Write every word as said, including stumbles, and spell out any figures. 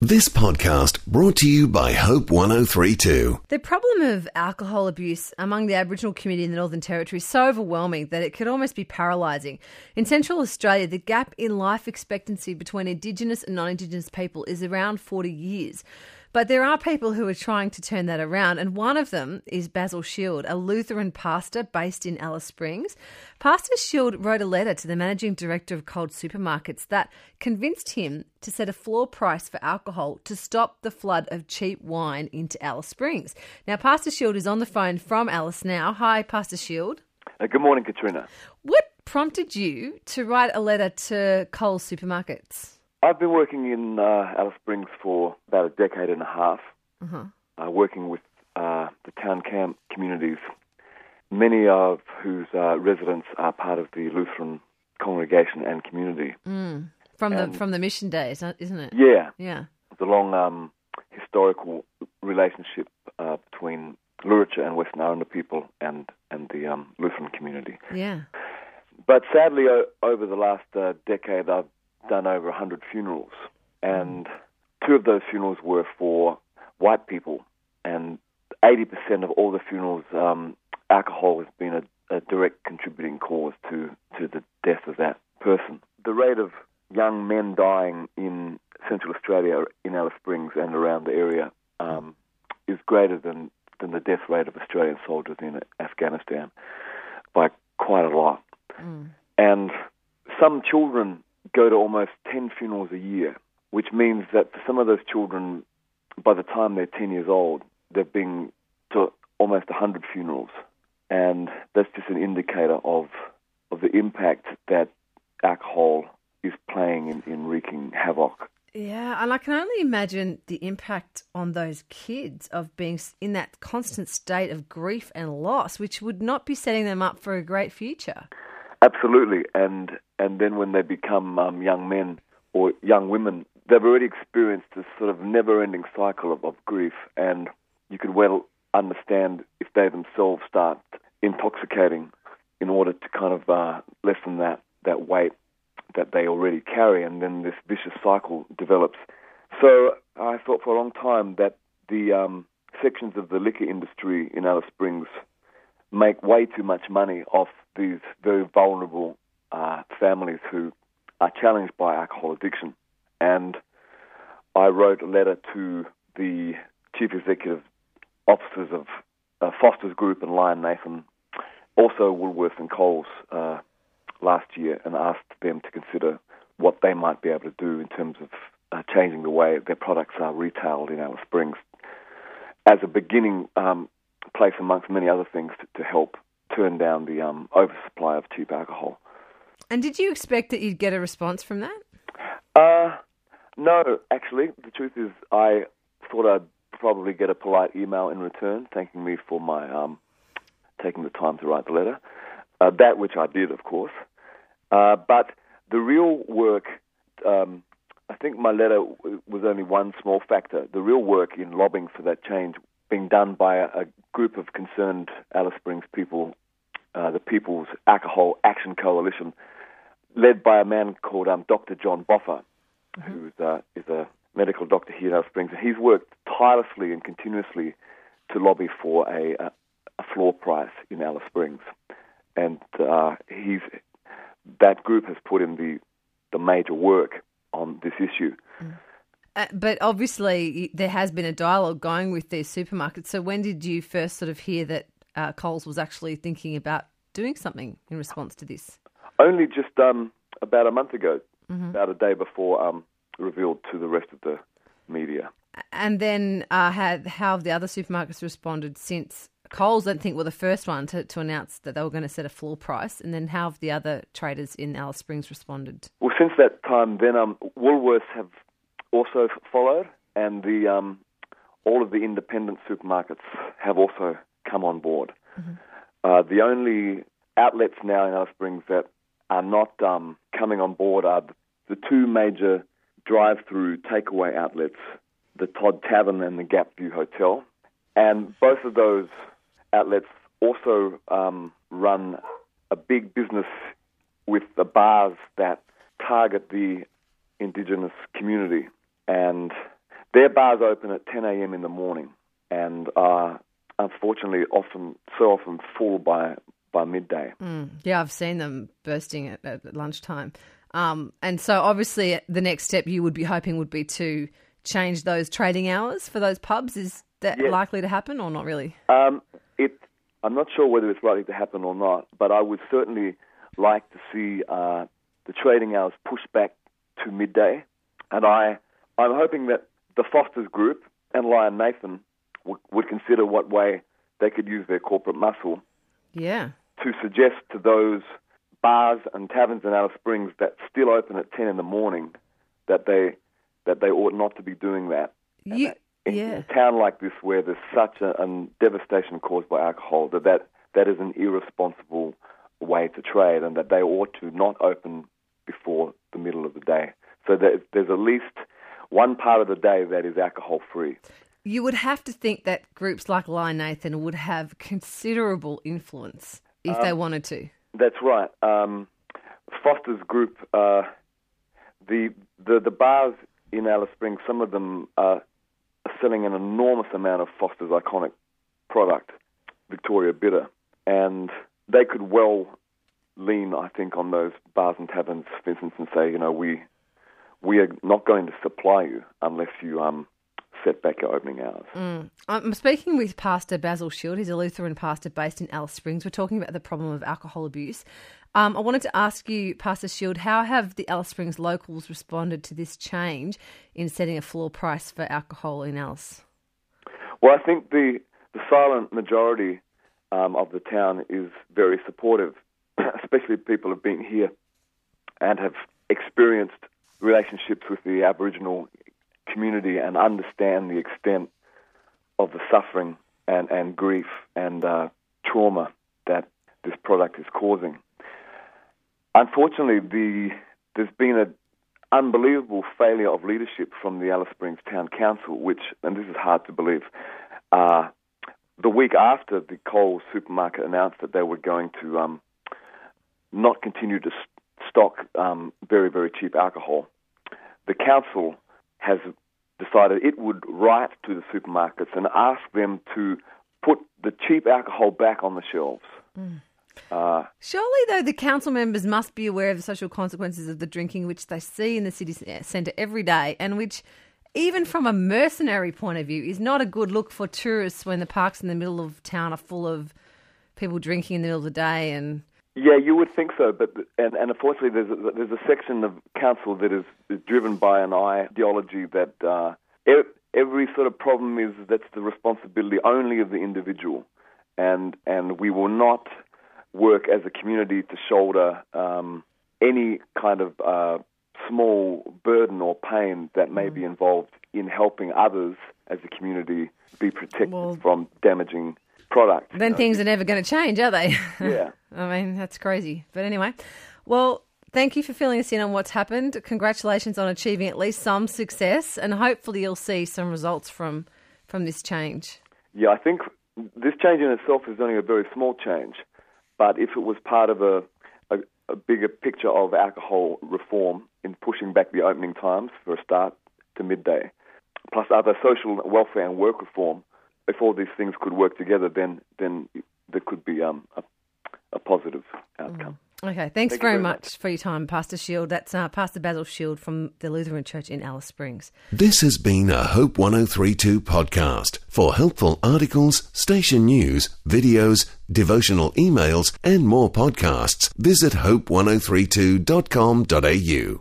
This podcast brought to you by Hope one oh three two. The problem of alcohol abuse among the Aboriginal community in the Northern Territory is so overwhelming that it could almost be paralysing. In Central Australia, the gap in life expectancy between Indigenous and non-Indigenous people is around forty years. But there are people who are trying to turn that around, and one of them is Basil Shield, a Lutheran pastor based in Alice Springs. Pastor Shield wrote a letter to the managing director of Coles Supermarkets that convinced him to set a floor price for alcohol to stop the flood of cheap wine into Alice Springs. Now, Pastor Shield is on the phone from Alice now. Hi, Pastor Shield. Uh, good morning, Katrina. What prompted you to write a letter to Coles Supermarkets? I've been working in uh, Alice Springs for about a decade and a half, Uh-huh. uh, working with uh, the town camp communities, many of whose uh, residents are part of the Lutheran congregation and community. Mm. From And- the from the mission days, isn't it? Yeah, Yeah. the long um, historical relationship uh, between Luritja and Western Aranda people and, and the um, Lutheran community. Yeah. But sadly, o- over the last uh, decade, I've done over one hundred funerals, and two of those funerals were for white people, and eighty percent of all the funerals, um, alcohol has been a, a direct contributing cause to, to the death of that person. The rate of young men dying in Central Australia, in Alice Springs and around the area, um, is greater than, than the death rate of Australian soldiers in Afghanistan by quite a lot. Mm. And some children go to almost ten funerals a year, which means that for some of those children, by the time they're ten years old, they've been to almost one hundred funerals. And that's just an indicator of of the impact that alcohol is playing in, in wreaking havoc. Yeah, and I can only imagine the impact on those kids of being in that constant state of grief and loss, which would not be setting them up for a great future. Absolutely, and and then when they become um, young men or young women, they've already experienced this sort of never-ending cycle of, of grief, and you could well understand if they themselves start intoxicating in order to kind of uh, lessen that, that weight that they already carry, and then this vicious cycle develops. So I thought for a long time that the um, sections of the liquor industry in Alice Springs make way too much money off these very vulnerable uh, families who are challenged by alcohol addiction. And I wrote a letter to the chief executive officers of uh, Foster's Group and Lion Nathan, also Woolworths and Coles uh, last year, and asked them to consider what they might be able to do in terms of uh, changing the way their products are retailed in Alice Springs as a beginning um, place amongst many other things to, to help turn down the um, oversupply of cheap alcohol. And did you expect that you'd get a response from that? Uh, no, actually. The truth is I thought I'd probably get a polite email in return thanking me for my um, taking the time to write the letter. Uh, that which I did, of course. Uh, but the real work, um, I think my letter w- was only one small factor. The real work in lobbying for that change being done by a, a group of concerned Alice Springs people, uh, the People's Alcohol Action Coalition, led by a man called um, Doctor John Boffa, mm-hmm. who is, uh, is a medical doctor here in Alice Springs. And he's worked tirelessly and continuously to lobby for a, a, a floor price in Alice Springs. And uh, he's that group has put in the, the major work on this issue. Mm. Uh, but obviously there has been a dialogue going with these supermarkets. So when did you first sort of hear that uh, Coles was actually thinking about doing something in response to this? Only just um, about a month ago, mm-hmm. about a day before um, revealed to the rest of the media. And then uh, had, how have the other supermarkets responded since? Coles, I think, were the first one to, to announce that they were going to set a floor price. And then how have the other traders in Alice Springs responded? Well, since that time, then um, Woolworths have also followed, and the um, all of the independent supermarkets have also come on board. Mm-hmm. Uh, the only outlets now in Alice Springs that are not um, coming on board are the two major drive-through takeaway outlets, the Todd Tavern and the Gap View Hotel. And both of those outlets also um, run a big business with the bars that target the Indigenous community. And their bars open at ten a.m. in the morning and are unfortunately often so often full by by midday. Mm. Yeah, I've seen them bursting at, at lunchtime. Um, and so obviously the next step you would be hoping would be to change those trading hours for those pubs. Is that yes. likely to happen or not really? Um, it, I'm not sure whether it's likely to happen or not, but I would certainly like to see uh, the trading hours pushed back to midday. And I, I'm hoping that the Foster's Group and Lion Nathan would, would consider what way they could use their corporate muscle Yeah. to suggest to those bars and taverns in Alice Springs that still open at ten in the morning that they that they ought not to be doing that. You, in, yeah. in a town like this where there's such a, a devastation caused by alcohol, that, that that is an irresponsible way to trade, and that they ought to not open before the middle of the day. So that there's at least one part of the day that is alcohol-free. You would have to think that groups like Lion Nathan would have considerable influence if um, they wanted to. That's right. Um, Foster's Group, uh, the, the the bars in Alice Springs, some of them are selling an enormous amount of Foster's iconic product, Victoria Bitter, and they could well lean, I think, on those bars and taverns, for instance, and say, you know, we we are not going to supply you unless you um, set back your opening hours. Mm. I'm speaking with Pastor Basil Shield. He's a Lutheran pastor based in Alice Springs. We're talking about the problem of alcohol abuse. Um, I wanted to ask you, Pastor Shield, how have the Alice Springs locals responded to this change in setting a floor price for alcohol in Alice? Well, I think the, the silent majority um, of the town is very supportive, especially people who have been here and have experienced relationships with the Aboriginal community and understand the extent of the suffering and, and grief and uh, trauma that this product is causing. Unfortunately, the, there's been an unbelievable failure of leadership from the Alice Springs Town Council, which, and this is hard to believe, uh, the week after the Coles supermarket announced that they were going to um, not continue to st- stock um, very, very cheap alcohol, the council has decided it would write to the supermarkets and ask them to put the cheap alcohol back on the shelves. Mm. Uh, Surely, though, the council members must be aware of the social consequences of the drinking, which they see in the city centre every day, and which, even from a mercenary point of view, is not a good look for tourists when the parks in the middle of town are full of people drinking in the middle of the day. And yeah, you would think so, but and, and unfortunately, there's a, there's a section of council that is, is driven by an ideology that uh, every sort of problem is that's the responsibility only of the individual, and and we will not work as a community to shoulder um, any kind of uh, small burden or pain that may mm. be involved in helping others as a community be protected well, from damaging product. Then you know? Things are never going to change, are they? Yeah. I mean, that's crazy. But anyway, well, thank you for filling us in on what's happened. Congratulations on achieving at least some success, and hopefully you'll see some results from, from this change. Yeah, I think this change in itself is only a very small change. But if it was part of a, a, a bigger picture of alcohol reform in pushing back the opening times for a start to midday, plus other social welfare and work reform, if all these things could work together, then then there could be um, a, a positive outcome. Mm. Okay, thanks Thank very, very much, much for your time, Pastor Shield. That's uh, Pastor Basil Shield from the Lutheran Church in Alice Springs. This has been a Hope one oh three point two podcast. For helpful articles, station news, videos, devotional emails, and more podcasts, visit hope one oh three two dot com dot a u.